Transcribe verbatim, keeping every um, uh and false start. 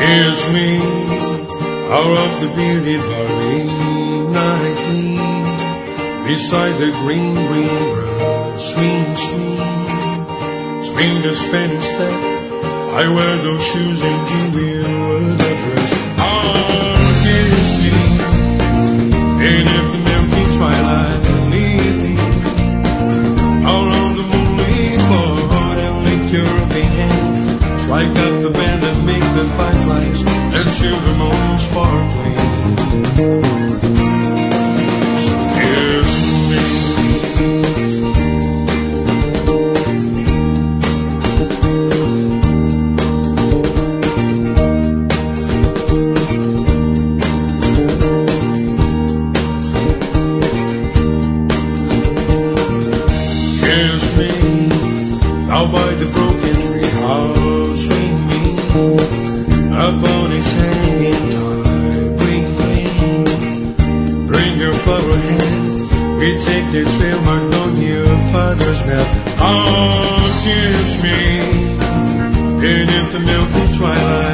Kiss me out of the bearded barley nightly, beside the green, green grass, swing, swing, swing the Spanish step. I wear those shoes and you wear the dress. Oh, kiss me, and if the milky twilight lead me out on the moonlit floor and lift your big hand, strike up the band and make the fireflies and show the moon sparkling. So kiss me. Kiss me, out by the broken tree house, swing me upon its hanging tide. Bring, bring, bring your flower hand. We take the trail marked on your father's map. Oh, kiss me, and if the milky twilight